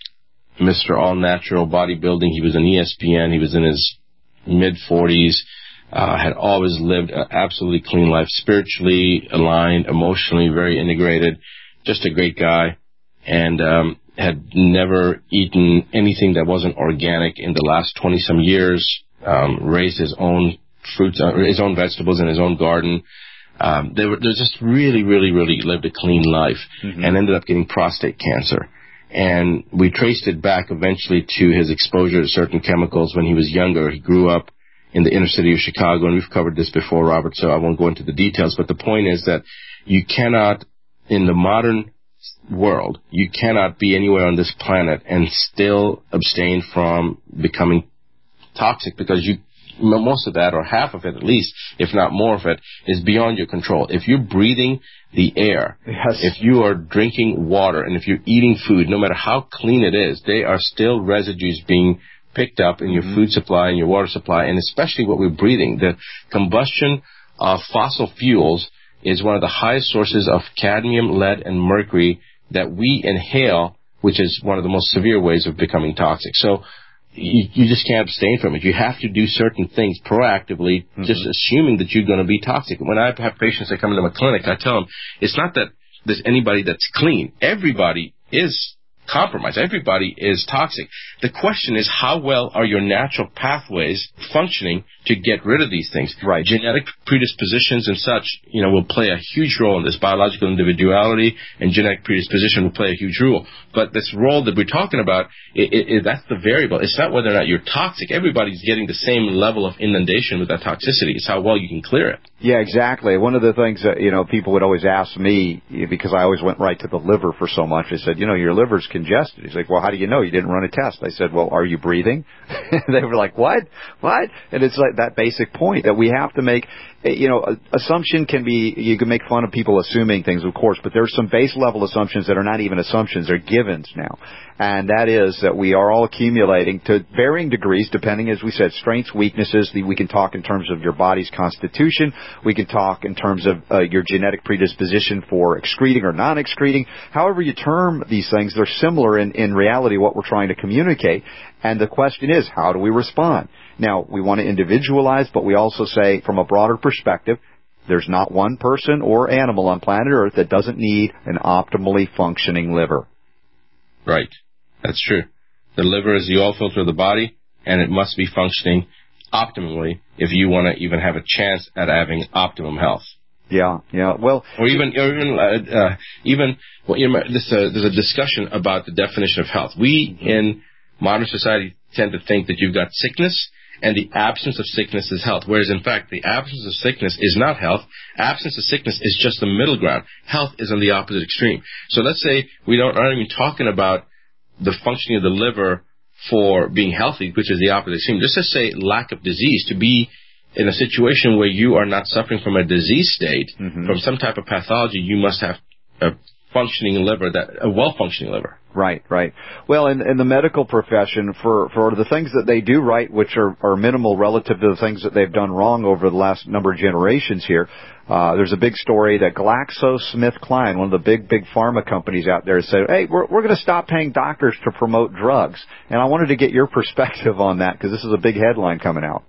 Mister All Natural Bodybuilding. He was on E S P N. He was in his mid-forties, uh, had always lived an absolutely clean life, spiritually aligned, emotionally very integrated, just a great guy, and um, had never eaten anything that wasn't organic in the last twenty-some years, um, raised his own fruits, uh, his own vegetables in his own garden. Um, they were, they just really, really, really lived a clean life, mm-hmm. and ended up getting prostate cancer. And we traced it back eventually to his exposure to certain chemicals when he was younger. He grew up in the inner city of Chicago, and we've covered this before, Robert, so I won't go into the details. But the point is that you cannot, in the modern world, you cannot be anywhere on this planet and still abstain from becoming toxic, because you most of that, or half of it at least, if not more of it, is beyond your control. If you're breathing the air, yes. if you are drinking water, and if you're eating food, no matter how clean it is, they are still residues being picked up in your mm-hmm. food supply and your water supply, and especially what we're breathing. The combustion of fossil fuels is one of the highest sources of cadmium, lead, and mercury that we inhale, which is one of the most severe ways of becoming toxic. So You, you just can't abstain from it. You have to do certain things proactively, mm-hmm. just assuming that you're going to be toxic. When I have patients that come into my clinic, I tell them it's not that there's anybody that's clean. Everybody is compromised. Everybody is toxic. The question is, how well are your natural pathways functioning to get rid of these things? Right. Genetic predispositions and such, you know, will play a huge role in this. Biological individuality and genetic predisposition will play a huge role. But this role that we're talking about, it, it, it, that's the variable. It's not whether or not you're toxic. Everybody's getting the same level of inundation with that toxicity. It's how well you can clear it. Yeah, exactly. One of the things that, you know, people would always ask me, because I always went right to the liver for so much, they said, you know, your liver's congested. He's like, well, how do you know? You didn't run a test. I said, well, are you breathing? They were like, what? What? And it's like that basic point that we have to make. You know, assumption can be, you can make fun of people assuming things, of course, but there's some base level assumptions that are not even assumptions, they're givens now. And that is that we are all accumulating to varying degrees, depending, as we said, strengths, weaknesses. We can talk in terms of your body's constitution. We can talk in terms of uh, your genetic predisposition for excreting or non-excreting. However you term these things, they're similar in, in reality what we're trying to communicate. And the question is, how do we respond? Now, we want to individualize, but we also say, from a broader perspective, there's not one person or animal on planet Earth that doesn't need an optimally functioning liver. Right. That's true. The liver is the oil filter of the body, and it must be functioning optimally if you want to even have a chance at having optimum health. Yeah, yeah. Well, or even, or even, uh, uh, even. Well, you know, this, uh, there's a discussion about the definition of health. We in modern society tend to think that you've got sickness, and the absence of sickness is health. Whereas, in fact, the absence of sickness is not health. Absence of sickness is just the middle ground. Health is on the opposite extreme. So let's say we don't, aren't even talking about the functioning of the liver for being healthy, which is the opposite extreme. Just to say lack of disease, to be in a situation where you are not suffering from a disease state, mm-hmm. from some type of pathology, you must have a functioning liver, that a well-functioning liver. Right, right. Well, in, in the medical profession, for, for the things that they do right, which are, are minimal relative to the things that they've done wrong over the last number of generations here, uh, there's a big story that GlaxoSmithKline, one of the big, big pharma companies out there, said, hey, we're, we're going to stop paying doctors to promote drugs. And I wanted to get your perspective on that, because this is a big headline coming out.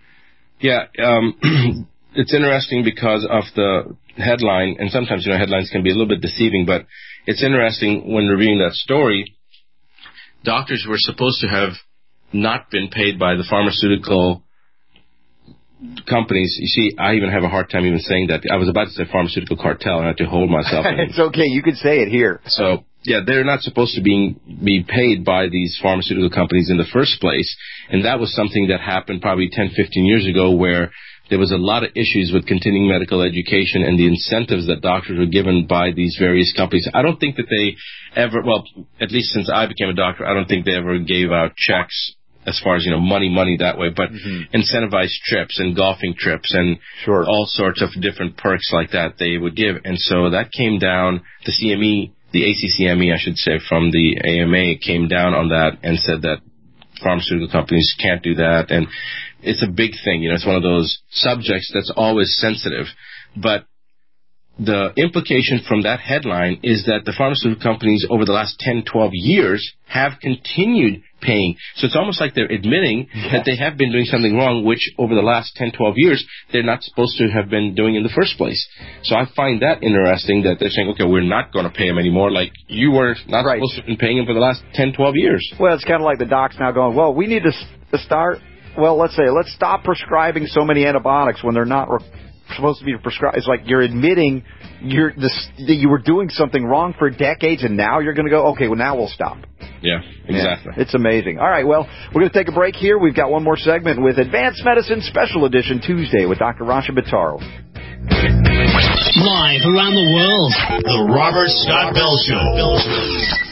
Yeah, um, it's interesting because of the headline, and sometimes, you know, headlines can be a little bit deceiving, but it's interesting when reviewing that story, doctors were supposed to have not been paid by the pharmaceutical companies. You see, I even have a hard time even saying that. I was about to say pharmaceutical cartel, and I had to hold myself. It's okay. You can say it here. So yeah, they're not supposed to be, be paid by these pharmaceutical companies in the first place. And that was something that happened probably ten, fifteen years ago, where there was a lot of issues with continuing medical education and the incentives that doctors were given by these various companies. I don't think that they ever, well, at least since I became a doctor, I don't think they ever gave out checks as far as, you know, money, money that way, but mm-hmm. incentivized trips and golfing trips and sure. all sorts of different perks like that they would give. And so that came down, the C M E, the A C C M E, I should say, from the A M A came down on that and said that pharmaceutical companies can't do that. And it's a big thing. You know, it's one of those subjects that's always sensitive. But the implication from that headline is that the pharmaceutical companies over the last ten, twelve years have continued paying. So it's almost like they're admitting yeah. that they have been doing something wrong, which over the last ten, twelve years, they're not supposed to have been doing in the first place. So I find that interesting that they're saying, okay, we're not going to pay them anymore, like you were not right. supposed to have been paying them for the last ten, twelve years. Well, it's kind of like the docs now going, well, we need to, to start, well, let's say, let's stop prescribing so many antibiotics when they're not re- supposed to be prescribed. It's like you're admitting you're this, that you were doing something wrong for decades, and now you're going to go, okay, well, now we'll stop. Yeah, exactly. Yeah, it's amazing. All right, well, we're going to take a break here. We've got one more segment with Advanced Medicine Special Edition Tuesday with Doctor Rashid Buttar. Live around the world, The Robert Scott Bell Show.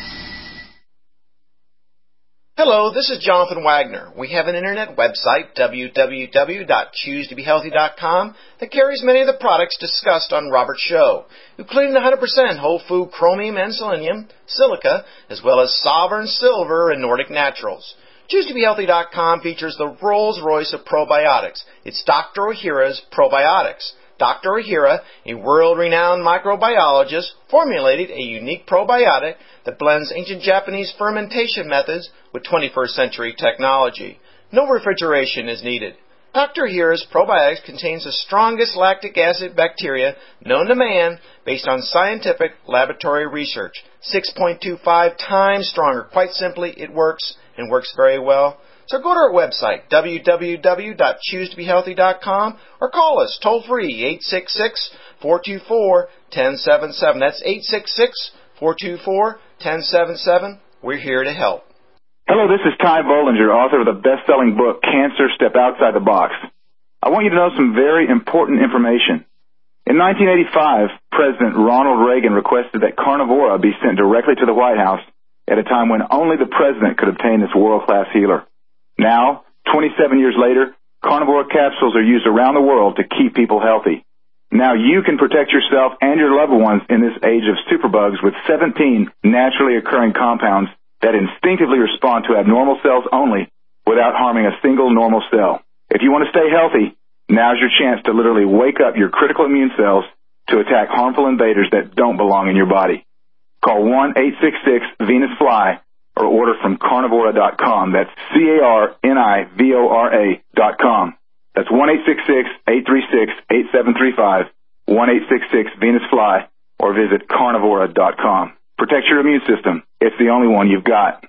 Hello, this is Jonathan Wagner. We have an internet website, w w w dot choose to be healthy dot com, that carries many of the products discussed on Robert's show, including the one hundred percent whole food chromium and selenium, silica, as well as Sovereign Silver and Nordic Naturals. choose to be healthy dot com features the Rolls-Royce of probiotics. It's Doctor Ohhira's Probiotics. Doctor Ohhira, a world-renowned microbiologist, formulated a unique probiotic that blends ancient Japanese fermentation methods with twenty-first century technology. No refrigeration is needed. Doctor Ohhira's probiotics contains the strongest lactic acid bacteria known to man based on scientific laboratory research. six point two five times stronger. Quite simply, it works and works very well. So go to our website, w w w dot choose to be healthy dot com, or call us toll-free, eight six six, four two four, one zero seven seven. That's eight six six, four two four, one zero seven seven. We're here to help. Hello, this is Ty Bollinger, author of the best-selling book, Cancer, Step Outside the Box. I want you to know some very important information. In nineteen eighty-five, President Ronald Reagan requested that Carnivora be sent directly to the White House at a time when only the president could obtain this world-class healer. Now, twenty-seven years later, Carnivora capsules are used around the world to keep people healthy. Now you can protect yourself and your loved ones in this age of superbugs with seventeen naturally occurring compounds that instinctively respond to abnormal cells only without harming a single normal cell. If you want to stay healthy, now's your chance to literally wake up your critical immune cells to attack harmful invaders that don't belong in your body. Call one eight six six Venus Fly or order from carnivora dot com. That's C A R N I V O R A dot com. That's one eight six six, eight three six, eight seven three five, one eight six six Venus Fly, or visit carnivora dot com. Protect your immune system. It's the only one you've got.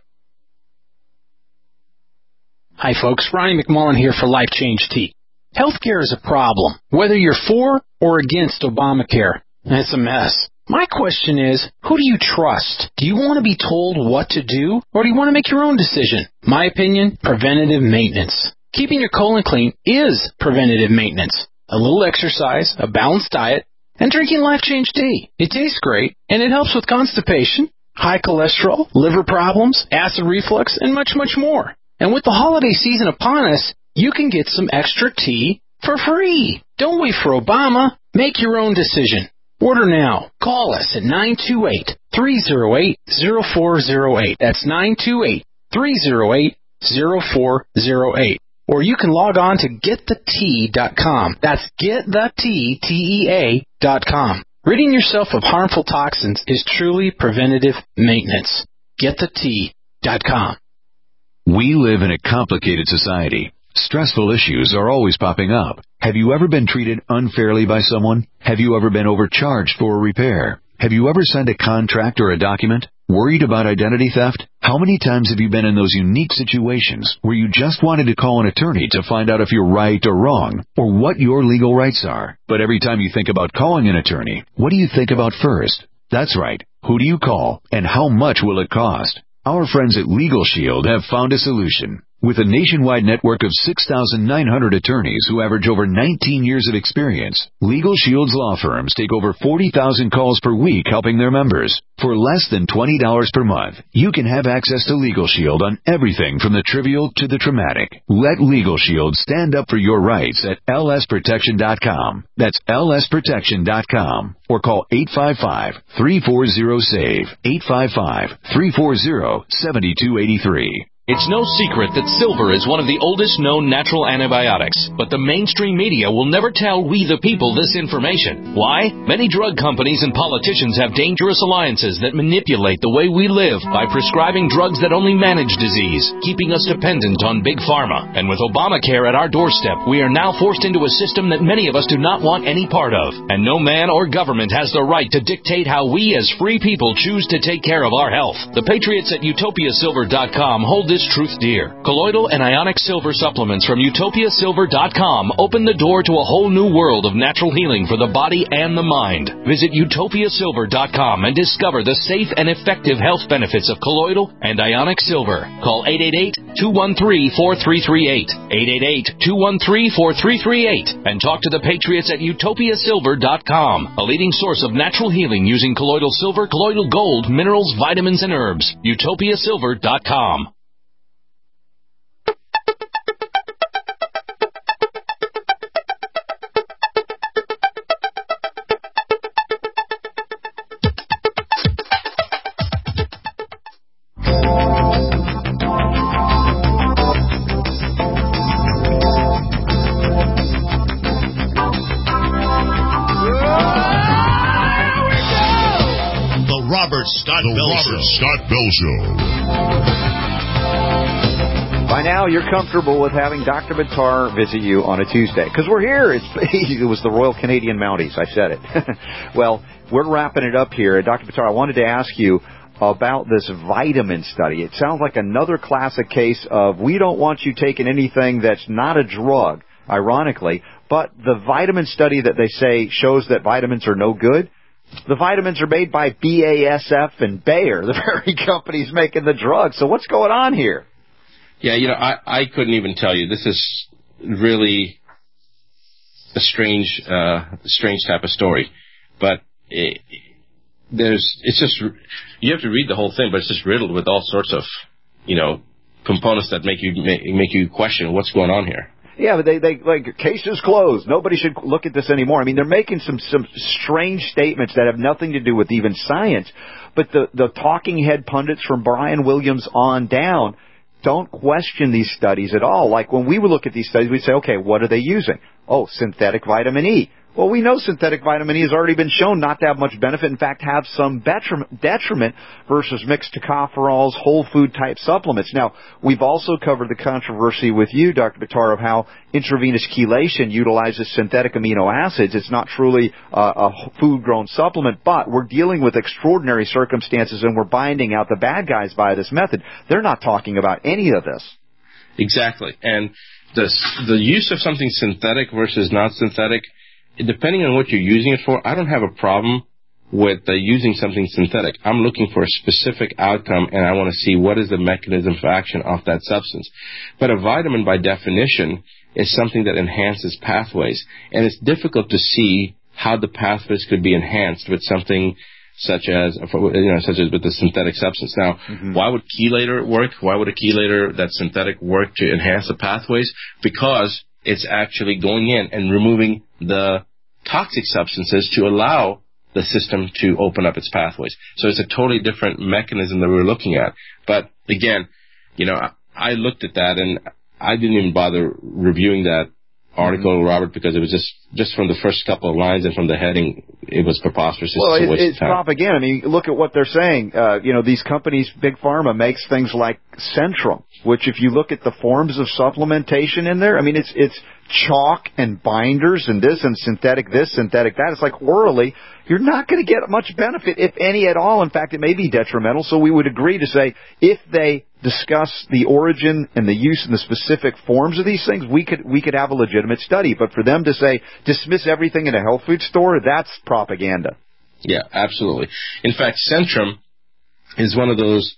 Hi, folks. Ronnie McMullen here for Life Change Tea. Healthcare is a problem, whether you're for or against Obamacare. It's a mess. My question is, who do you trust? Do you want to be told what to do, or do you want to make your own decision? My opinion, preventative maintenance. Keeping your colon clean is preventative maintenance. A little exercise, a balanced diet, and drinking Life Change Tea. It tastes great, and it helps with constipation, high cholesterol, liver problems, acid reflux, and much, much more. And with the holiday season upon us, you can get some extra tea for free. Don't wait for Obama. Make your own decision. Order now. Call us at nine two eight, three oh eight, oh four oh eight. That's nine two eight, three oh eight, oh four oh eight. Or you can log on to get the tea dot com. That's get the tea, T E A, dot com. Ridding yourself of harmful toxins is truly preventative maintenance. get the tea dot com. We live in a complicated society. Stressful issues are always popping up. Have you ever been treated unfairly by someone? Have you ever been overcharged for a repair? Have you ever signed a contract or a document? Worried about identity theft? How many times have you been in those unique situations where you just wanted to call an attorney to find out if you're right or wrong, or what your legal rights are? But every time you think about calling an attorney, what do you think about first? That's right. Who do you call, and how much will it cost? Our friends at Legal Shield have found a solution. With a nationwide network of six thousand nine hundred attorneys who average over nineteen years of experience, Legal Shield's law firms take over forty thousand calls per week helping their members. For less than twenty dollars per month, you can have access to Legal Shield on everything from the trivial to the traumatic. Let Legal Shield stand up for your rights at L S protection dot com. That's L S protection dot com. Or call eight five five, three four zero, SAVE, eight five five, three four zero, seven two eight three. It's no secret that silver is one of the oldest known natural antibiotics, but the mainstream media will never tell we the people this information. Why? Many drug companies and politicians have dangerous alliances that manipulate the way we live by prescribing drugs that only manage disease, keeping us dependent on big pharma. And with Obamacare at our doorstep, we are now forced into a system that many of us do not want any part of. And no man or government has the right to dictate how we as free people choose to take care of our health. The patriots at utopia silver dot com hold this truth dear. Colloidal and ionic silver supplements from utopia silver dot com open the door to a whole new world of natural healing for the body and the mind. Visit utopia silver dot com and discover the safe and effective health benefits of colloidal and ionic silver. Call eight eight eight, two one three, four three three eight, eight eight eight, two one three, four three three eight, and talk to the patriots at utopia silver dot com, a leading source of natural healing using colloidal silver, colloidal gold, minerals, vitamins, and herbs. utopia silver dot com. Scott the Bell Robert Show. Scott Bell Show. By now, you're comfortable with having Doctor Buttar visit you on a Tuesday. Because we're here. It's, it was the Royal Canadian Mounties. I said it. Well, we're wrapping it up here. Doctor Buttar, I wanted to ask you about this vitamin study. It sounds like another classic case of we don't want you taking anything that's not a drug, ironically. But the vitamin study that they say shows that vitamins are no good. The vitamins are made by B A S F and Bayer, the very companies making the drugs. So what's going on here? Yeah, you know, I, I couldn't even tell you. This is really a strange, uh, strange type of story. But it, there's, it's just, you have to read the whole thing, but it's just riddled with all sorts of, you know, components that make you make, make you question what's going on here. Yeah, but they, they, like, case is closed. Nobody should look at this anymore. I mean, they're making some, some strange statements that have nothing to do with even science. But the, the talking head pundits from Brian Williams on down don't question these studies at all. Like, when we would look at these studies, we'd say, okay, what are they using? Oh, synthetic vitamin E. Well, we know synthetic vitamin E has already been shown not to have much benefit, in fact, have some detriment versus mixed tocopherols, whole food type supplements. Now, we've also covered the controversy with you, Doctor Buttar, of how intravenous chelation utilizes synthetic amino acids. It's not truly uh, a food-grown supplement, but we're dealing with extraordinary circumstances, and we're binding out the bad guys by this method. They're not talking about any of this. Exactly. And the, the use of something synthetic versus not synthetic, depending on what you're using it for, I don't have a problem with uh, using something synthetic. I'm looking for a specific outcome, and I want to see what is the mechanism for action of that substance. But a vitamin, by definition, is something that enhances pathways, and it's difficult to see how the pathways could be enhanced with something such as, you know, such as with the synthetic substance. Now, mm-hmm. Why would chelator work? Why would a chelator that's synthetic work to enhance the pathways? Because it's actually going in and removing the toxic substances to allow the system to open up its pathways. So it's a totally different mechanism that we're looking at. But again, you know, I looked at that and I didn't even bother reviewing that article, mm-hmm. Robert, because it was just, just from the first couple of lines and from the heading, it was preposterous. Well, it, it's propaganda. I mean, look at what they're saying. Uh, you know, these companies, Big Pharma, makes things like Centrum, which if you look at the forms of supplementation in there, I mean, it's it's chalk and binders and this and synthetic this, synthetic that. It's like orally, you're not going to get much benefit, if any at all. In fact, it may be detrimental. So we would agree to say if they discuss the origin and the use and the specific forms of these things, we could we could have a legitimate study. But for them to say dismiss everything in a health food store, that's propaganda. Yeah, absolutely. In fact, Centrum is one of those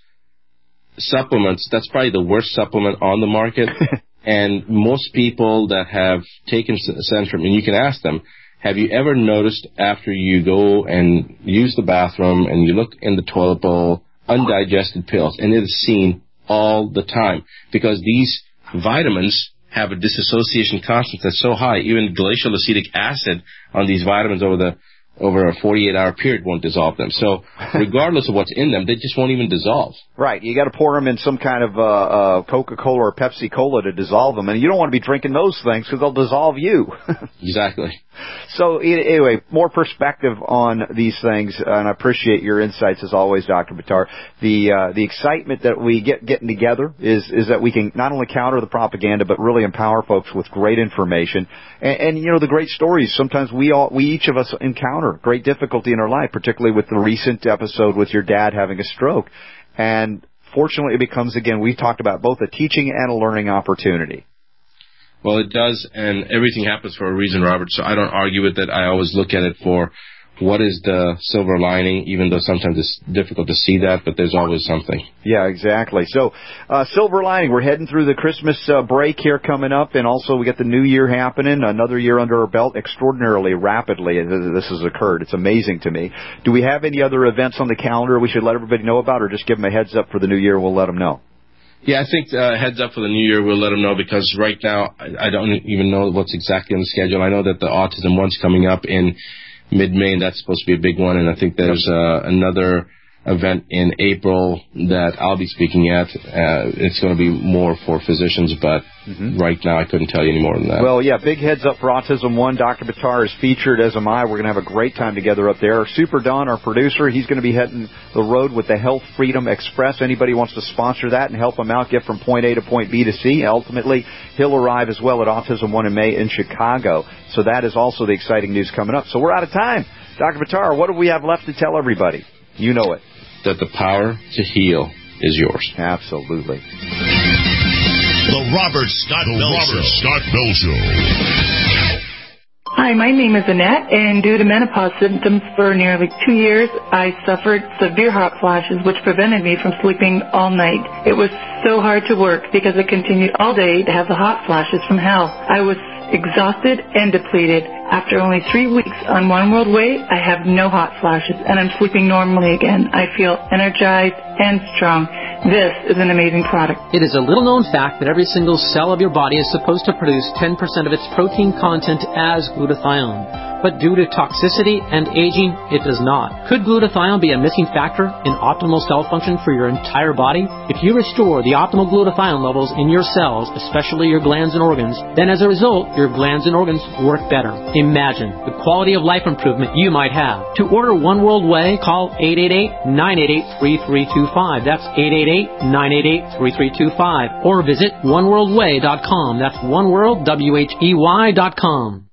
supplements that's probably the worst supplement on the market. And most people that have taken Centrum, and you can ask them, have you ever noticed after you go and use the bathroom and you look in the toilet bowl, undigested pills, and it is seen all the time because these vitamins have a dissociation constant that's so high, even glacial acetic acid on these vitamins over the over a forty-eight hour period won't dissolve them. So regardless of what's in them, they just won't even dissolve. Right. You got to pour them in some kind of uh, uh, Coca-Cola or Pepsi Cola to dissolve them, and you don't want to be drinking those things because they'll dissolve you. Exactly. So anyway, more perspective on these things, and I appreciate your insights as always, Doctor Buttar. The uh, the excitement that we get getting together is is that we can not only counter the propaganda but really empower folks with great information and, and you know the great stories. Sometimes we all we each of us encounter great difficulty in our life, particularly with the recent episode with your dad having a stroke, and fortunately it becomes again we talked about both a teaching and a learning opportunity. Well, it does, and everything happens for a reason, Robert, so I don't argue with it. I always look at it for what is the silver lining, even though sometimes it's difficult to see that, but there's always something. Yeah, exactly. So, uh, silver lining, we're heading through the Christmas uh, break here coming up, and also we got the new year happening, another year under our belt extraordinarily rapidly. This has occurred. It's amazing to me. Do we have any other events on the calendar we should let everybody know about, or just give them a heads up for the new year and we'll let them know? Yeah, I think uh, heads up for the new year, we'll let them know because right now I, I don't even know what's exactly on the schedule. I know that the autism one's coming up in mid-May, and that's supposed to be a big one, and I think there's uh, another event in April that I'll be speaking at. Uh, it's going to be more for physicians, but mm-hmm. right now I couldn't tell you any more than that. Well, yeah, big heads up for Autism One. Doctor Buttar is featured, as am I. We're going to have a great time together up there. Super Don, our producer, he's going to be heading the road with the Health Freedom Express. Anybody wants to sponsor that and help him out, get from point A to point B to C. Ultimately, he'll arrive as well at Autism One in May in Chicago. So that is also the exciting news coming up. So we're out of time. Doctor Buttar, what do we have left to tell everybody? You know it. That the power to heal is yours. Absolutely. The Robert Scott the Bell Robert Show. Scott Bell Show. Hi, my name is Annette, and due to menopause symptoms for nearly two years, I suffered severe hot flashes, which prevented me from sleeping all night. It was so hard to work because I continued all day to have the hot flashes from hell. I was exhausted and depleted. After only three weeks on One World Way, I have no hot flashes, and I'm sleeping normally again. I feel energized and strong. This is an amazing product. It is a little-known fact that every single cell of your body is supposed to produce ten percent of its protein content as glutathione. But due to toxicity and aging, it does not. Could glutathione be a missing factor in optimal cell function for your entire body? If you restore the optimal glutathione levels in your cells, especially your glands and organs, then as a result, your glands and organs work better. Imagine the quality of life improvement you might have. To order One World Way, call eight eight eight, nine eight eight, three three two five. That's eight eight eight, nine eight eight, three three two five. Or visit one world way dot com. That's oneworld, W H E Y dot com.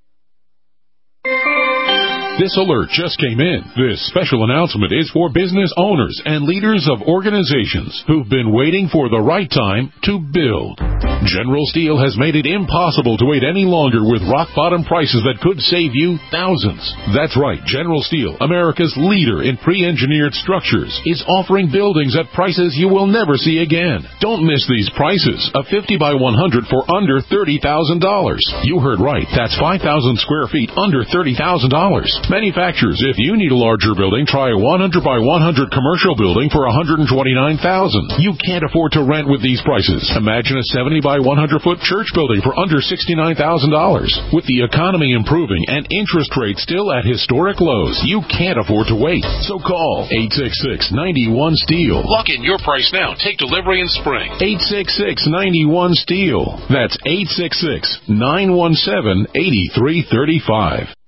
This alert just came in. This special announcement is for business owners and leaders of organizations who've been waiting for the right time to build. General Steel has made it impossible to wait any longer with rock-bottom prices that could save you thousands. That's right, General Steel, America's leader in pre-engineered structures, is offering buildings at prices you will never see again. Don't miss these prices. A fifty by one hundred for under thirty thousand dollars. You heard right. That's five thousand square feet under thirty thousand dollars. Manufacturers, if you need a larger building, try a one hundred by one hundred commercial building for one hundred twenty-nine thousand dollars. You can't afford to rent with these prices. Imagine a seventy by one hundred foot church building for under sixty-nine thousand dollars. With the economy improving and interest rates still at historic lows, you can't afford to wait. So call eight six six, nine one, STEEL. Lock in your price now. Take delivery in spring. eight six six, nine one, STEEL. That's eight six six, nine one seven, eight three three five.